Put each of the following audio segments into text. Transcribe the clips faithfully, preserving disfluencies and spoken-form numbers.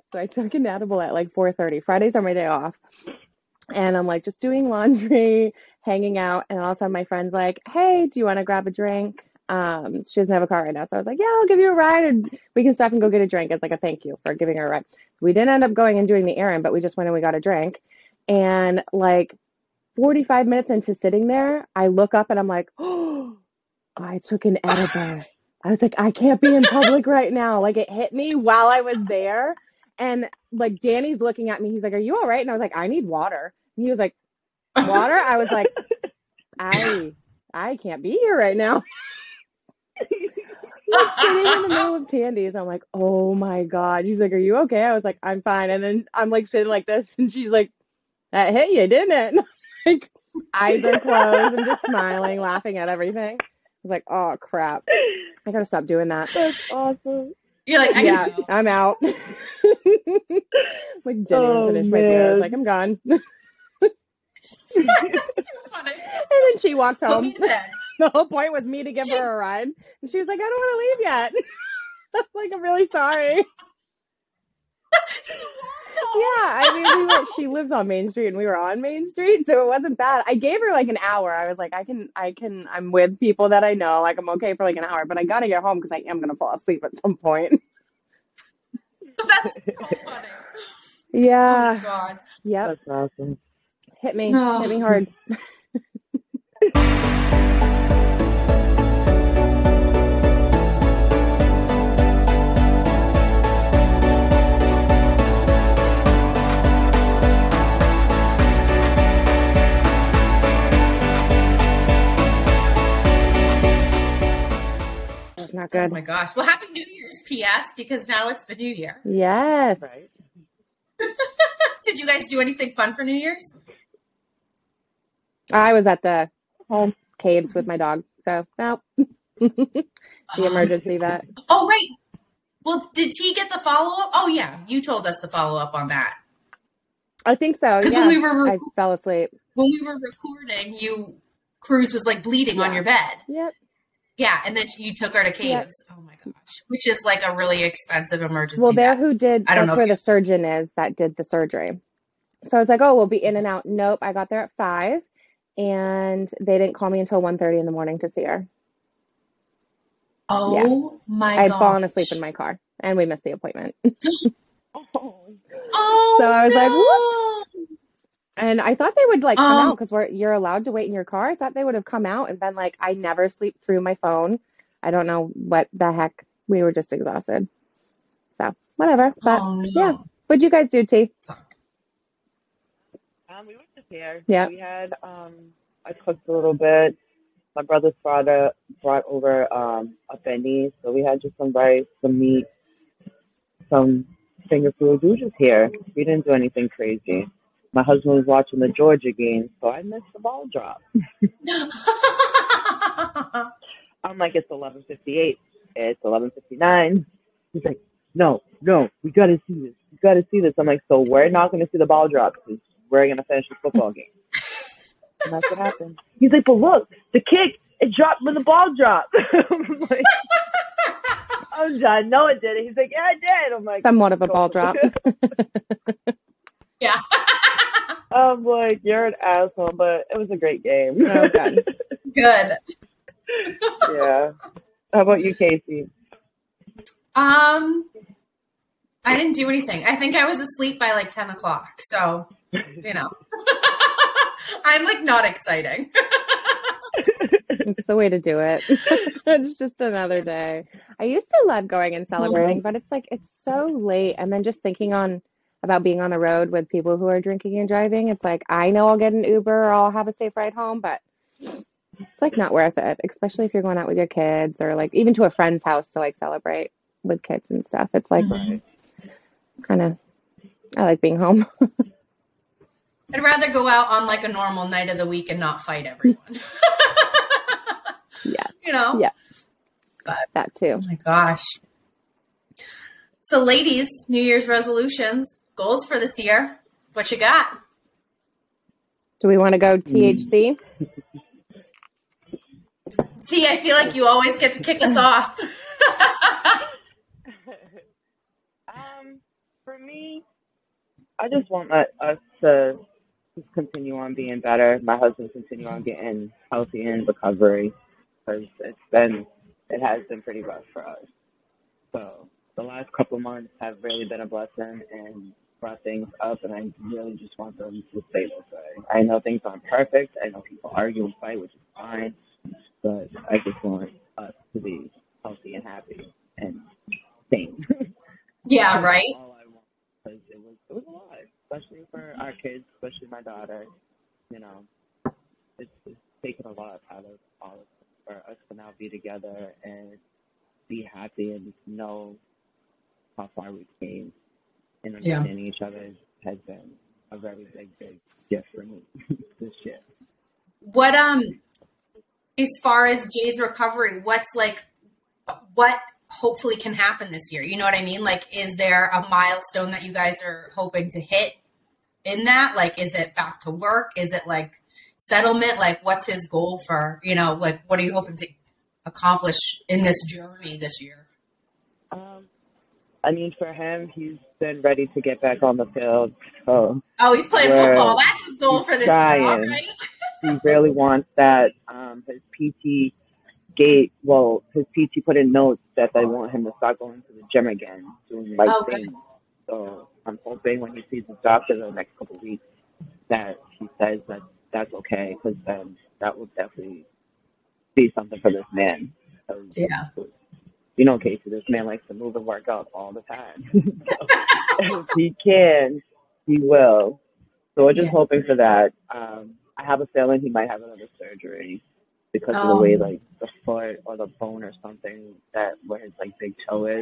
So I took an edible at like four thirty. Fridays are my day off. And I'm like just doing laundry, hanging out. And all of a sudden my friend's like, hey, do you want to grab a drink? Um, she doesn't have a car right now. So I was like, yeah, I'll give you a ride and we can stop and go get a drink. It's like a thank you for giving her a ride. We didn't end up going and doing the errand, but we just went and we got a drink. And like forty-five minutes into sitting there, I look up and I'm like, oh, I took an edible. I was like, I can't be in public right now. Like it hit me while I was there. And like Danny's looking at me. He's like, are you all right? And I was like, I need water. And he was like, water? I was like, I I can't be here right now. Like sitting in the middle of Tandy's. I'm like, oh my God. She's like, are you okay? I was like, I'm fine. And then I'm like sitting like this and she's like, that hit you, didn't it? And, like eyes are closed and just smiling, laughing at everything. I was like, oh crap. I gotta stop doing that. That's awesome. You're like, I yeah, go. I'm out. Like didn't Oh, even finish my beer. I was man. like, I'm gone. That's too funny. And then she walked Put home. me to bed. The whole point was me to give her a ride. And she was like, I don't want to leave yet. I was like, I'm really sorry. Yeah, I mean, we were, she lives on Main Street and we were on Main Street, so it wasn't bad. I gave her like an hour. I was like, I can, I can, I'm with people that I know. Like, I'm okay for like an hour, but I got to get home because I am going to fall asleep at some point. That's so funny. Yeah. Oh my God. Yep. That's awesome. Hit me. No. Hit me hard. That's not Oh good. my gosh. Well, happy New Year's, P S, because now it's the new year. Yes. Right. Did you guys do anything fun for New Year's? I was at the home caves with my dog, so no. The emergency vet. Oh, right. Well, did T get the follow-up? Oh, yeah. You told us the follow-up on that. I think so. Because Yeah. when we were I rec- fell asleep. when we were recording, you Cruz was like bleeding on Yeah. your bed. Yep. Yeah, and then you took her to caves. Oh my gosh, which is like a really expensive emergency. Well, there vet. who did, I don't that's know where if the you- surgeon is that did the surgery. So I was like, oh, we'll be in and out. Nope. I got there at five and they didn't call me until one thirty in the morning to see her. Oh my I had gosh. fallen asleep in my car and we missed the appointment. Oh, Oh, So I was like, no. And I thought they would like come Um, out because we're you're allowed to wait in your car. I thought they would have come out and been like, I never sleep through my phone. I don't know what the heck. We were just exhausted. So whatever. But Oh no. yeah. What'd you guys do, T? Sucks. Um, we went to here. Yeah. We had um, I cooked a little bit. My brother's father brought over um a benny, so we had just some rice, some meat, some finger food. We were just here. We didn't do anything crazy. My husband was watching the Georgia game, so I missed the ball drop. I'm like, it's eleven fifty-eight. It's eleven fifty-nine. He's like, no, no, we got to see this. We got to see this. I'm like, so we're not going to see the ball drop because we're going to finish the football game. And that's what happened. He's like, but look, the kick, it dropped when the ball dropped. I'm like, I'm done. No, it didn't. He's like, yeah, it did. I'm like, Somewhat of a "Cool." ball drop. Yeah. I'm like, you're an asshole, but it was a great game. Oh, good. Good. Yeah. How about you, Casey? Um, I didn't do anything. I think I was asleep by like ten o'clock. So, you know, I'm like not exciting. It's the way to do it. It's just another day. I used to love going and celebrating, but it's like it's so late. And then just thinking on about being on the road with people who are drinking and driving. It's like I know I'll get an Uber or I'll have a safe ride home, but it's like not worth it, especially if you're going out with your kids or like even to a friend's house to like celebrate with kids and stuff. It's like Mhm. kind of I like being home. I'd rather go out on like a normal night of the week and not fight everyone. Yeah. You know? Yeah. But That too. oh my gosh. So ladies, New Year's resolutions, goals for this year. What you got? Do we want to go T H C? T, I feel like you always get to kick us off. Um, for for me, I just want my, us to just continue on being better. My husband continue on getting healthy and recovery because it's been, it has been pretty rough for us. So the last couple months have really been a blessing and brought things up, and I really just want them to stay this way. I know things aren't perfect. I know people argue and fight, which is fine, but I just want us to be healthy and happy and sane. Yeah, right? All I want, because it was, it was a lot, especially for our kids, especially my daughter. You know, it's, it's taken a lot out of all of us for us to now be together and be happy and just know how far we came. And Yeah. understanding each other has been a very big, big gift for me this year. What, um, as far as Jay's recovery, what's like, what hopefully can happen this year? You know what I mean? Like, is there a milestone that you guys are hoping to hit in that? Like, is it back to work? Is it like settlement? Like, what's his goal for, you know, like, what are you hoping to accomplish in this journey this year? Um, I mean, for him, he's been ready to get back on the field. So Oh, he's playing we're- football. That's his goal he's for this year, all trying. right? He really wants that. Um, his P T gate, well, his P T put in notes that they want him to start going to the gym again, doing like Oh, good. things. So I'm hoping when he sees his doctor the next couple of weeks that he says that that's okay, because then that will definitely be something for this man. 'Cause, Yeah. you know, Casey, this man likes to move and work out all the time. So if he can, he will. So we're just Yeah. hoping for that. Um, I have a feeling he might have another surgery because of the Oh. way, like, the foot or the bone or something that where his like big toe is.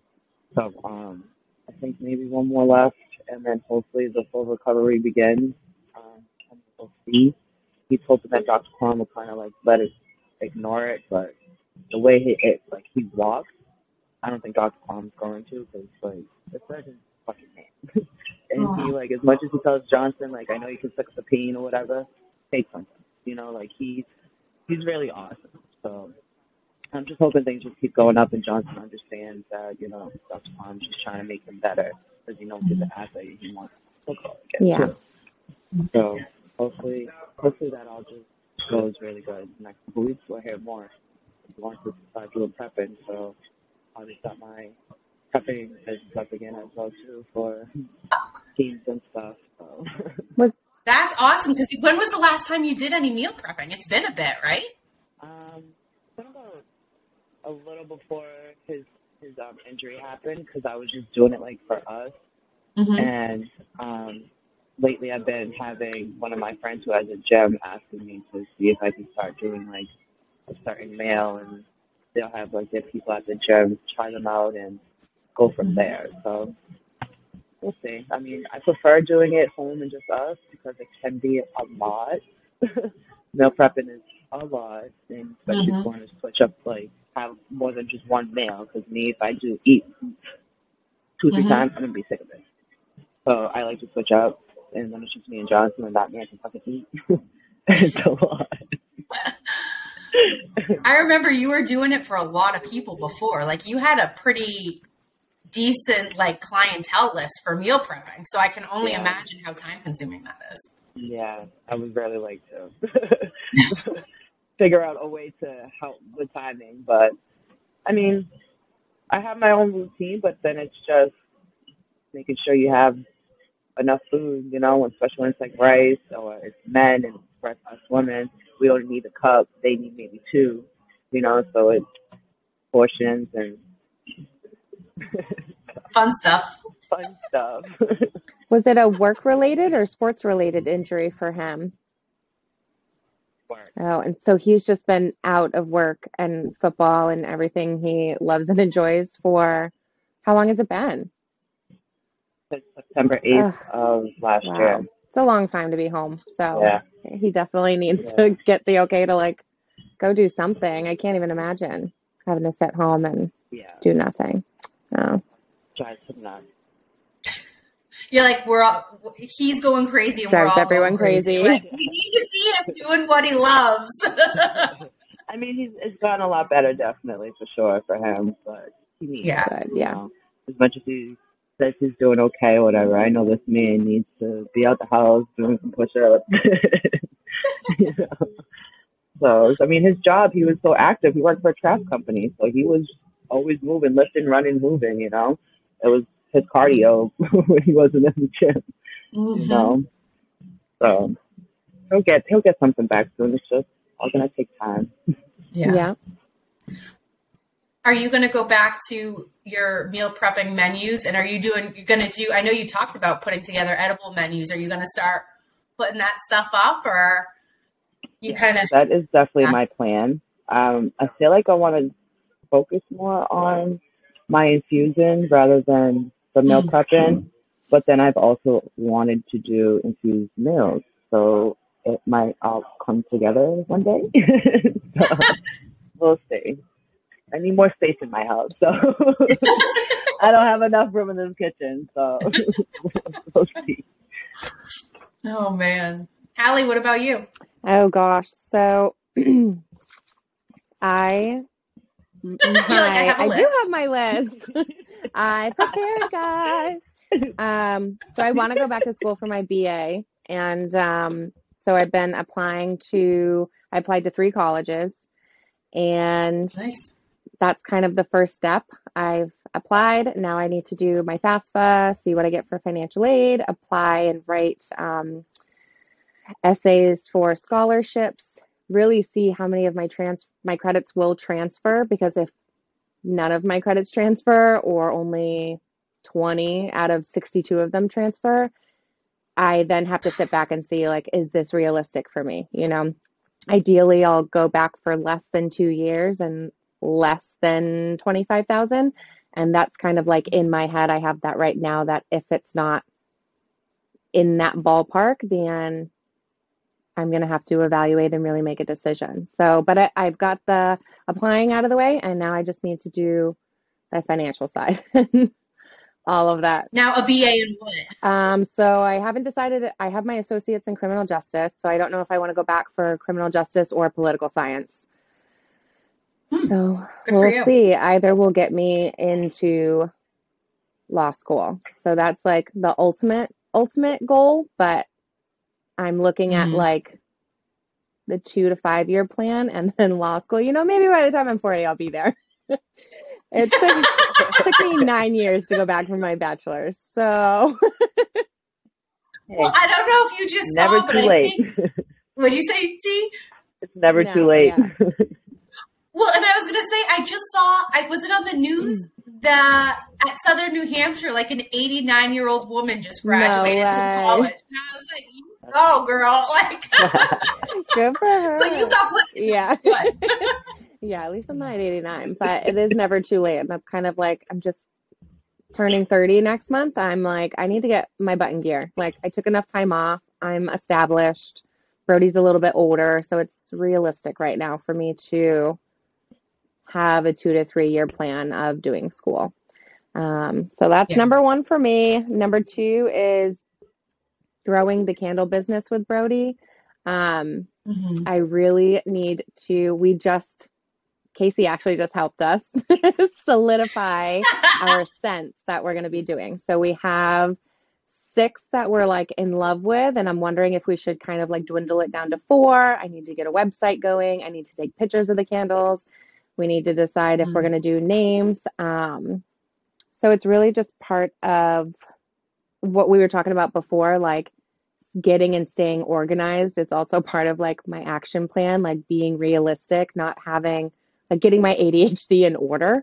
So um, I think maybe one more left, and then hopefully the full recovery begins. Um, and we'll see. He's hoping that Doctor Kwan will kind of like let it ignore it, but the way he it like he walks, I don't think Doctor Kwan's going to, because like it's like his fucking man. And he, like, as much as he tells Johnson, like, I know you can suck up the pain or whatever, take something. You know, like, he's, he's really awesome. So I'm just hoping things just keep going up and Johnson understands that, you know, Doctor Kwan's just trying to make him better because he knows he's an athlete. He wants football again, Yeah. too. So hopefully, hopefully that all just goes really good. In the next couple weeks, we'll hear more. He wants to start doing prepping, so I'll just start my prepping business up again as well, too, for teams and stuff. So. That's awesome. Because when was the last time you did any meal prepping? It's been a bit, right? Um, it's been about a little before his his um, injury happened, because I was just doing it like for us. Mm-hmm. And um, lately, I've been having one of my friends who has a gym asking me to see if I can start doing like a certain meal, and they'll have like their people at the gym try them out and go from there. So we'll see. I mean, I prefer doing it home and just us because it can be a lot. Meal prepping is a lot, and especially Mhm. if you want to switch up, like, have more than just one meal. Because me, if I do eat two, three Mhm. times, I'm going to be sick of it. So I like to switch up, and then it's just me and Johnson, and that man can fucking eat. It's a lot. I remember you were doing it for a lot of people before. Like, you had a pretty decent, like, clientele list for meal prepping. So I can only Yeah. imagine how time consuming that is. Yeah, I would really like to figure out a way to help with timing. But, I mean, I have my own routine, but then it's just making sure you have enough food, you know, especially when it's like rice or it's men and for us women, we only need a cup. They need maybe two, you know, so it's portions and Fun stuff. fun stuff. Was it a work-related or sports-related injury for him? Work. Oh, and so he's just been out of work and football and everything he loves and enjoys for how long has it been? Since September eighth Ugh. of last Wow. year. It's a long time to be home. So Yeah. he definitely needs Yeah. to get the okay to like go do something. I can't even imagine having to sit home and Yeah. do nothing. Oh. Drives him nuts. You're like, we're all, he's going crazy and Drives we're all everyone going crazy. crazy. Like, we need to see him doing what he loves. I mean, he's it's gotten a lot better, definitely, for sure, for him. But he needs Yeah. it, Good, you yeah. know. As much as he that she's doing okay or whatever. I know this man needs to be out the house doing some push-ups. You know? So, I mean, his job, he was so active. He worked for a trash company, so he was always moving, lifting, running, moving, you know. It was his cardio when he wasn't in the gym, Mm-hmm. you know. So he'll get he'll get something back soon. It's just all gonna take time. Yeah. Yeah. Are you going to go back to your meal prepping menus? And are you doing, you're going to do, I know you talked about putting together edible menus. Are you going to start putting that stuff up, or you kind of? That is definitely Yeah. my plan. Um, I feel like I want to focus more on my infusion rather than the meal Mm. prepping. But then I've also wanted to do infused meals, so it might all come together one day. So we'll see. I need more space in my house, so I don't have enough room in this kitchen. So we'll see. Oh man. Allie, what about you? Oh gosh. So I like I my have a I do list. have my list. I prepared, guys. Um, so I want to go back to school for my B A, and um, so I've been applying to. I applied to three colleges, and Nice. that's kind of the first step. I've applied. Now I need to do my FAFSA, see what I get for financial aid, apply and write um, essays for scholarships, really see how many of my trans my credits will transfer, because if none of my credits transfer or only twenty out of sixty-two of them transfer, I then have to sit back and see, like, is this realistic for me? You know, ideally I'll go back for less than two years and less than twenty-five thousand. And that's kind of like in my head, I have that right now, that if it's not in that ballpark, then I'm going to have to evaluate and really make a decision. So, but I, I've got the applying out of the way, and now I just need to do the financial side, all of that. Now a B A in what? Um, so I haven't decided. I have my associates in criminal justice, so I don't know if I want to go back for criminal justice or political science. Hmm. So Good for we'll you. see. Either will get me into law school. So that's like the ultimate, ultimate goal, but I'm looking at Mhm. like the two to five year plan, and then law school. You know, maybe by the time I'm forty, I'll be there. It took, it took me nine years to go back for my bachelor's. So Hey, Well, I don't know if you just never saw, but too I late. think, would you say, T? It's never No, too late. yeah. Well, and I was going to say, I just saw, I was it on the news that at Southern New Hampshire, like an eighty-nine year old woman just graduated No from way. college. And I was like, you go, girl. Like, good for her. it's like you got plenty. Yeah. Good. Yeah, at least I'm not eighty-nine, but it is never too late. And that's kind of like, I'm just turning thirty next month. I'm like, I need to get my butt in gear. Like, I took enough time off. I'm established. Brody's a little bit older, so it's realistic right now for me to have a two to three year plan of doing school. Um, so that's Yeah. number one for me. Number two is growing the candle business with Brody. Um, Mhm. I really need to, we just, Casey actually just helped us solidify our scents that we're going to be doing. So we have six that we're like in love with, and I'm wondering if we should kind of like dwindle it down to four. I need to get a website going. I need to take pictures of the candles. We need to decide if we're Mhm. going to do names. Um, so it's really just part of what we were talking about before, like getting and staying organized. It's also part of like my action plan, like being realistic, not having, like getting my A D H D in order.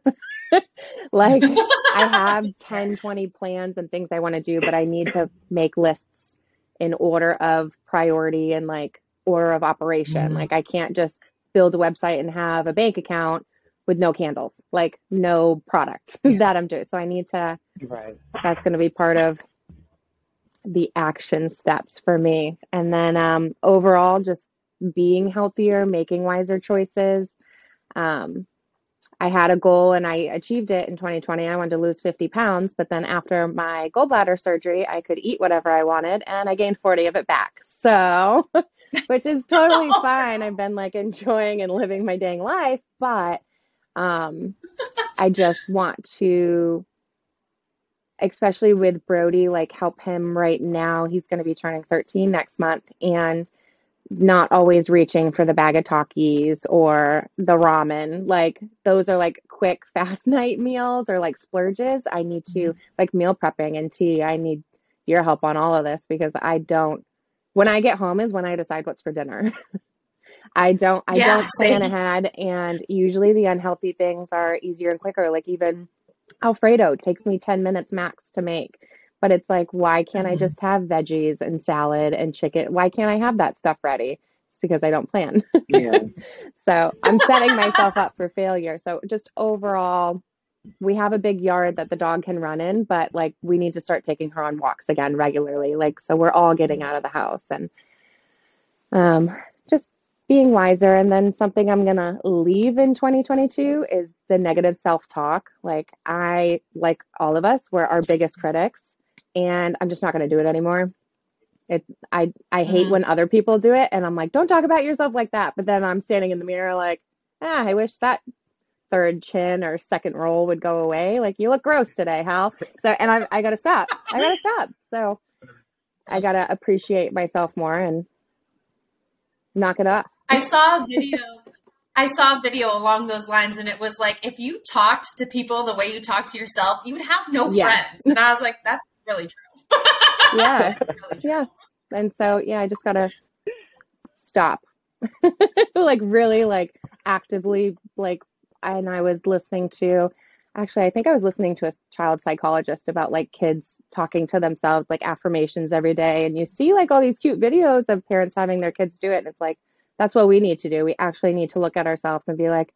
Like I have ten, twenty plans and things I want to do, but I need to make lists in order of priority and like order of operation. Mhm. Like I can't just build a website and have a bank account with no candles, like no product Yeah. that I'm doing. So I need to, Right. that's going to be part of the action steps for me. And then um, overall, just being healthier, making wiser choices. Um, I had a goal and I achieved it in twenty twenty. I wanted to lose fifty pounds, but then after my gallbladder surgery, I could eat whatever I wanted and I gained forty of it back. So, which is totally fine. I've been like enjoying and living my dang life, but um, I just want to especially with Brody, like help him right now. He's going to be turning thirteen next month and not always reaching for the bag of Takis or the ramen. Like those are like quick, fast night meals or like splurges. I need to like meal prepping and tea. I need your help on all of this because I don't, when I get home is when I decide what's for dinner. I don't, I Yeah, don't plan same. ahead. And usually the unhealthy things are easier and quicker. Like even Alfredo takes me ten minutes max to make. But it's like, why can't I Mhm. just have veggies and salad and chicken? Why can't I have that stuff ready? It's because I don't plan. Yeah. So I'm setting myself up for failure. So just overall, we have a big yard that the dog can run in, but like we need to start taking her on walks again regularly. Like, so we're all getting out of the house and um, just being wiser. And then something I'm going to leave in twenty twenty-two is the negative self-talk. Like I, like all of us, we're our biggest critics. And I'm just not going to do it anymore. It, I, I hate Mhm. when other people do it, and I'm like, don't talk about yourself like that. But then I'm standing in the mirror like, ah, I wish that third chin or second roll would go away. Like you look gross today, Hal. So, and I, I got to stop. I got to stop. So I got to appreciate myself more and knock it off. I saw a video. I saw a video along those lines, and it was like, if you talked to people the way you talk to yourself, you would have no Yeah. friends. And I was like, that's really true. Yeah. Really true. Yeah. And so, yeah, I just got to stop. Like really like actively like, and I was listening to, actually, I think I was listening to a child psychologist about like kids talking to themselves, like affirmations every day. And you see like all these cute videos of parents having their kids do it. And it's like, that's what we need to do. We actually need to look at ourselves and be like,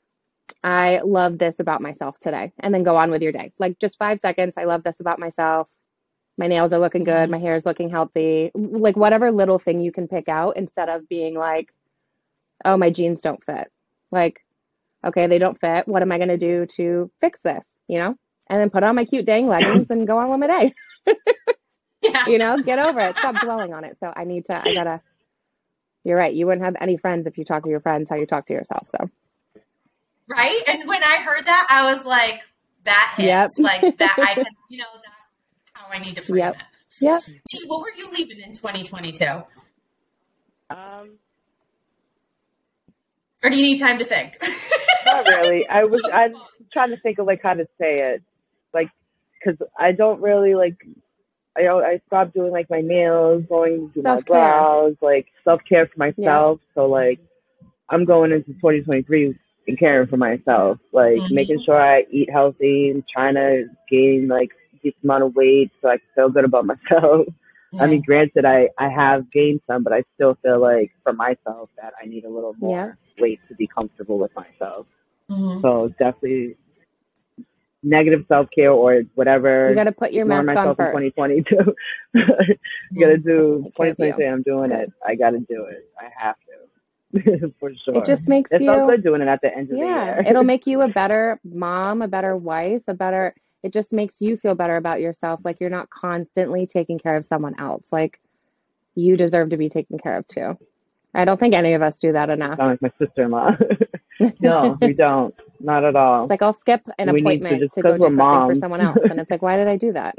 I love this about myself today. And then go on with your day. Like just five seconds. I love this about myself. My nails are looking good. Mhm. My hair is looking healthy. Like whatever little thing you can pick out instead of being like, oh, my jeans don't fit. Like, okay, they don't fit. What am I going to do to fix this? You know? And then put on my cute dang leggings and go on with my day. Yeah. You know, get over it. Stop dwelling on it. So I need to, I gotta, you're right. You wouldn't have any friends if you talk to your friends how you talk to yourself. So, Right? And when I heard that, I was like, that hits. Yep. Like that I can, you know, that's how I need to frame Yep. it. Yep. T, what were you leaving in twenty twenty-two? Um, Or do you need time to think? not really. I was. I'm trying to think of like how to say it, like, because I don't really like. I I stopped doing like my nails, going to do my Self-care. brows, like self care for myself. So like, I'm going into twenty twenty-three and caring for myself, like Mhm. making sure I eat healthy and trying to gain like a decent amount of weight so I can feel good about myself. I mean, granted, I, I have gained some, but I still feel like for myself that I need a little more weight to be comfortable with myself. Mhm. So definitely negative self-care or whatever. You got to put your ignore mask on myself in first. twenty twenty-two. You got to do Take care of twenty twenty-three. you. I'm doing Good. it. I got to do it. I have to. For sure. It just makes It felt you, good doing it at the end of yeah, the year. it'll make you a better mom, a better wife, a better, it just makes you feel better about yourself. Like you're not constantly taking care of someone else. Like you deserve to be taken care of too. I don't think any of us do that enough. Sound like my sister-in-law. No, we don't. Not at all. It's like I'll skip an We need to appointment just- to go 'cause do we're something for moms. someone else. And it's like, why did I do that?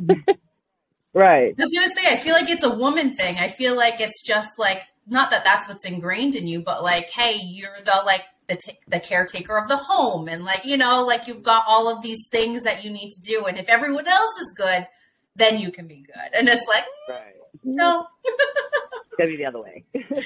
Right. I was going to say, I feel like it's a woman thing. I feel like it's just like, not that that's what's ingrained in you, but like, hey, you're the like the t- the caretaker of the home, and like, you know, like you've got all of these things that you need to do, and if everyone else is good, then you can be good. And it's like, Right. no. It's got to be the other way.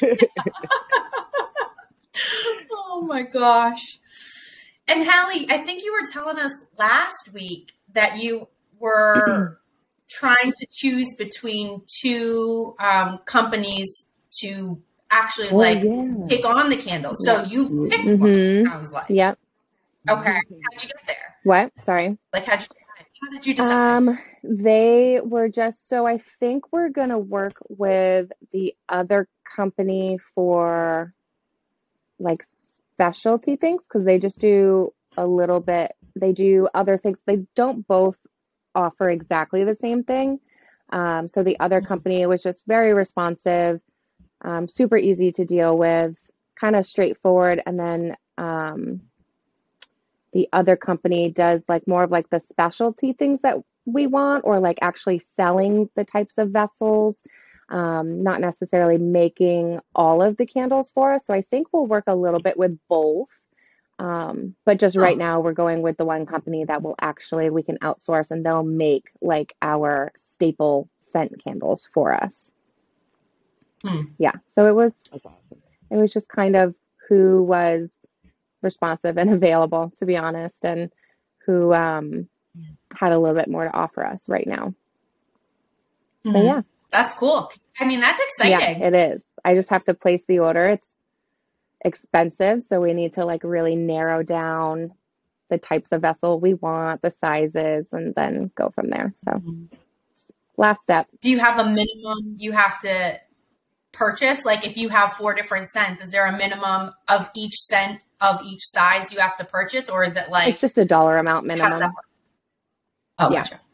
Oh my gosh. And Hallie, I think you were telling us last week that you were trying to choose between two um, companies to actually Oh, like yeah. take on the candles. So you've picked one, Mhm. it sounds like. Yep. Okay. How'd you get there? What? Sorry. Like, how'd you, how did you decide? Um, they were just, so I think we're going to work with the other company for like specialty things because they just do a little bit, they do other things. They don't both offer exactly the same thing. Um, so the other company was just very responsive, um, super easy to deal with, kind of straightforward. And then um, the other company does like more of like the specialty things that we want, or like actually selling the types of vessels, um, not necessarily making all of the candles for us. So I think we'll work a little bit with both. Um, but just right Oh. now we're going with the one company that will actually, we can outsource and they'll make like our staple scent candles for us. Hmm. Yeah. So it was, That's awesome. it was just kind of who was responsive and available, to be honest, and who um, had a little bit more to offer us right now. Mhm. But yeah, That's cool. I mean, that's yeah, exciting. it is. I just have to place the order. It's expensive, so we need to like really narrow down the types of vessel we want, the sizes, and then go from there. So Mhm. last step. Do you have a minimum you have to purchase? Like if you have four different scents, is there a minimum of each scent of each size you have to purchase, or is it like It's just a dollar amount how does that minimum. work? Oh, Yeah. gotcha.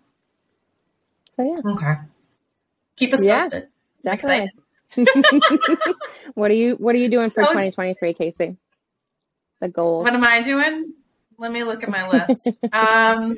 So yeah, Okay. Keep us Yeah, posted. I'm definitely. excited. What are you What are you doing for So, twenty twenty-three, Casey? The goals. what am I doing? Let me look at my list. Um,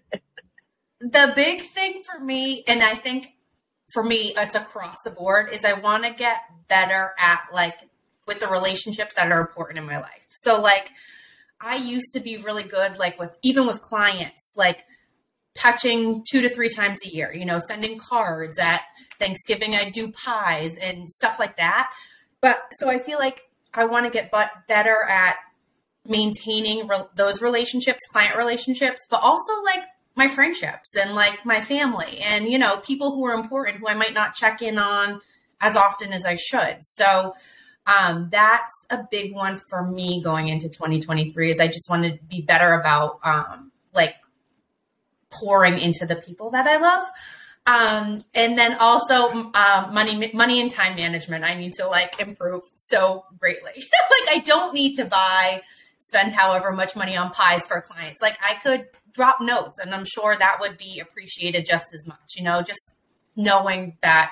the big thing for me, and I think for me, it's across the board, is I want to get better at like with the relationships that are important in my life. So like I used to be really good, like with even with clients, like touching two to three times a year, you know, sending cards at Thanksgiving. I do pies and stuff like that. But so I feel like I want to get but better at maintaining re- those relationships, client relationships, but also like my friendships and like my family and, you know, people who are important who I might not check in on as often as I should. So um, that's a big one for me going into twenty twenty-three is I just want to be better about um, like pouring into the people that I love. Um, and then also um, money, money and time management. I need to like improve so greatly. Like I don't need to buy, spend however much money on pies for clients. Like I could drop notes and I'm sure that would be appreciated just as much, you know, just knowing that,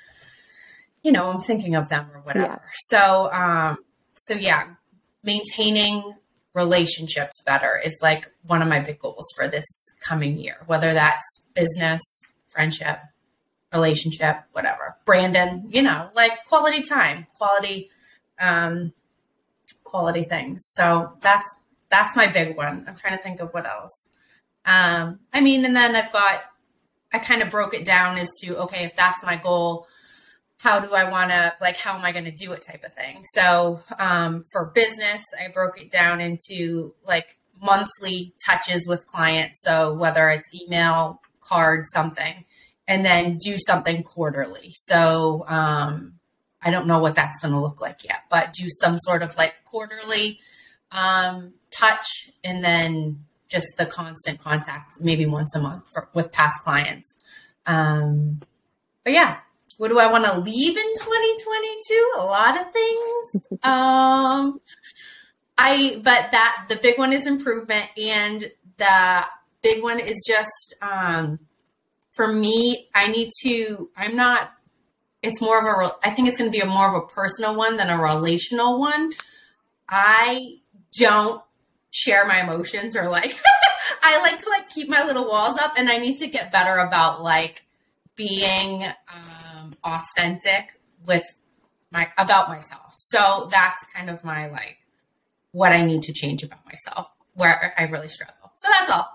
you know, I'm thinking of them or whatever. Yeah. So, um, so yeah, maintaining relationships better is like one of my big goals for this coming year, whether that's business, friendship, relationship, whatever. Brandon, you know, like quality time, quality, um, quality things. So that's, that's my big one. I'm trying to think of what else. Um, I mean, and then I've got, I kind of broke it down as to, okay, if that's my goal, how do I want to, like, how am I going to do it type of thing. So um, for business, I broke it down into like monthly touches with clients. So whether it's email, card, something, and then do something quarterly. So um, I don't know what that's going to look like yet, but do some sort of like quarterly um, touch and then just the constant contact, maybe once a month for, with past clients. Um, but yeah. What do I want to leave in twenty twenty-two? A lot of things. um, I, but that the big one is improvement, and the big one is just um, for me. I need to. I'm not. It's more of a. I think it's going to be a more of a personal one than a relational one. I don't share my emotions or like. I like to like keep my little walls up, and I need to get better about like being. Um, authentic with my about myself. So that's kind of my like what I need to change about myself where I really struggle. So that's all.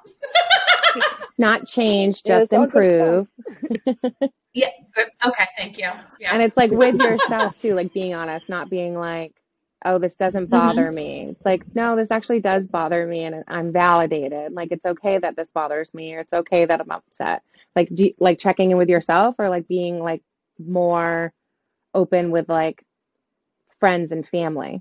Not change, Yeah, just it's all good improve. Yeah. Good. Okay. Thank you. Yeah. And it's like with yourself too, like being honest, not being like, oh, this doesn't bother Mm-hmm. me. It's like, no, this actually does bother me and I'm validated. Like, it's okay that this bothers me, or it's okay that I'm upset. Like, do you, like checking in with yourself, or like being like more open with like friends and family?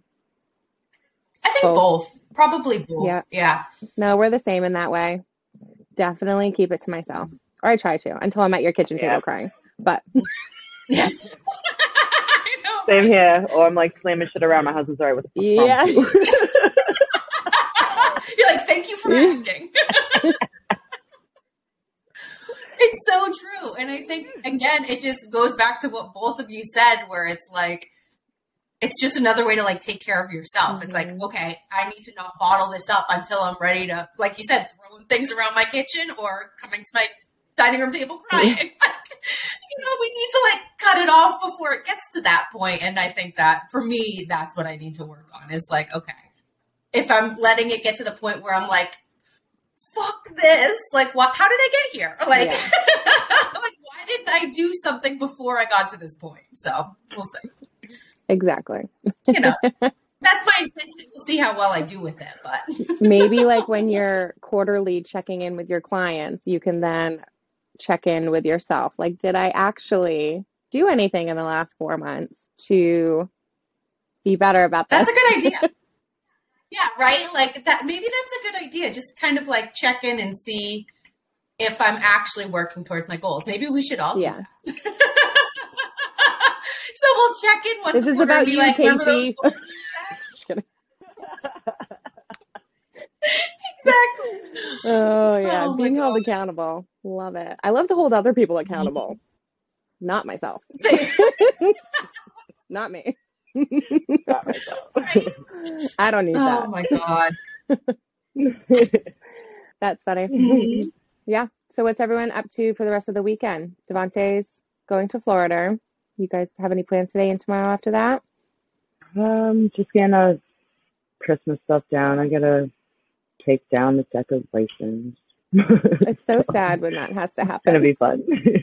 I think Both. both. Probably both. Yeah. Yeah. No, we're the same in that way. Definitely keep it to myself. Or I try to until I'm at your kitchen table Yeah. crying. But Yeah. I know, Same right? here. Or I'm like slamming shit around. My husband's alright with the yeah. You're like, thank you for asking. It's so true. And I think, again, it just goes back to what both of you said, where it's like, it's just another way to like take care of yourself. It's like, Mhm. okay, I need to not bottle this up until I'm ready to, like you said, throwing things around my kitchen or coming to my dining room table crying. Like, you know, we need to like cut it off before it gets to that point. And I think that for me, that's what I need to work on is like, okay, if I'm letting it get to the point where I'm like, fuck this, like what, how did I get here? Like, yeah. Like why didn't I do something before I got to this point? So we'll see. Exactly. You know, that's my intention. We'll see how well I do with it, but maybe like when you're quarterly checking in with your clients, you can then check in with yourself. Like, did I actually do anything in the last four months to be better about this? That's a good idea. Yeah, right? Like that, maybe that's a good idea. Just kind of like check in and see if I'm actually working towards my goals. Maybe we should all do yeah. that. So we'll check in once this a is quarter about and be you, like, remember those Casey. goals? Just kidding. Exactly. Oh yeah, Oh, my being held God. accountable. Love it. I love to hold other people accountable. Not myself. Same. Not me. Not myself. Right? I don't need Oh that. my God. That's funny. Mhm. Yeah. So what's everyone up to for the rest of the weekend? Devontae's going to Florida. You guys have any plans today and tomorrow after that? Um, just getting our Christmas stuff down. I gotta take down the decorations. It's so sad when that has to It's happen. gonna be fun.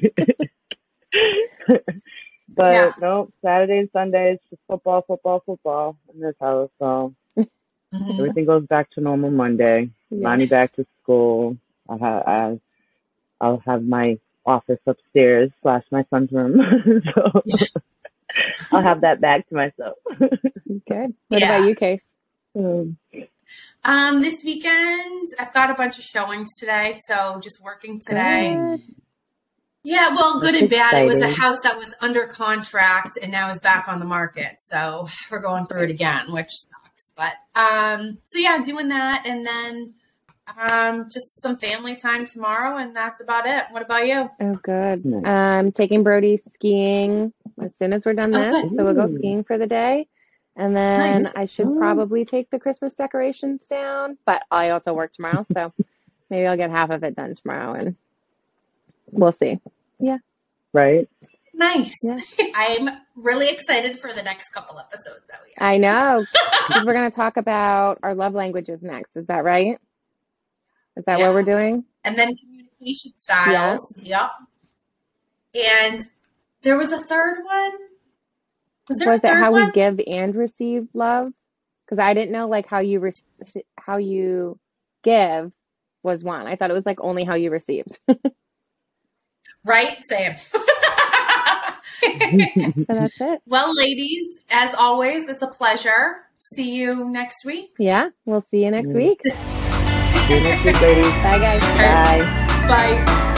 But Yeah. no, Saturday and Sunday it's just football, football, football in this house. So Mhm. everything goes back to normal Monday. Yeah. Lonnie back to school. I have I, I'll have my office upstairs slash my son's room. So I'll have that back to myself. Good. What Yeah. about you, Case? Um, Um, this weekend, I've got a bunch of showings today, so just working today. Good. Yeah, well, good That's and bad. It was a exciting. house that was under contract and now is back on the market. So we're going through it again, which sucks. But um, so yeah, doing that, and then um, just some family time tomorrow, and that's about it. What about you? Oh, good. Nice. Um, taking Brody skiing as soon as we're done this. Okay. So we'll go Ooh. skiing for the day. And then Nice. I should Oh. probably take the Christmas decorations down, but I also work tomorrow. So maybe I'll get half of it done tomorrow and we'll see. right? Nice. Yeah. I'm really excited for the next couple episodes that we have. I know. Because we're going to talk about our love languages next. Is that right? Is that Yeah. what we're doing? And then communication styles. Yep. And there was a third one. Was there Was a it third how one? we give and receive love? Because I didn't know like how you re- how you give was one. I thought it was like only how you received. Right? Same. So that's it. Well, ladies, as always, it's a pleasure. See you next week. Yeah, we'll see you next Mm. week. See you next week, ladies. Bye, guys. Bye. Bye.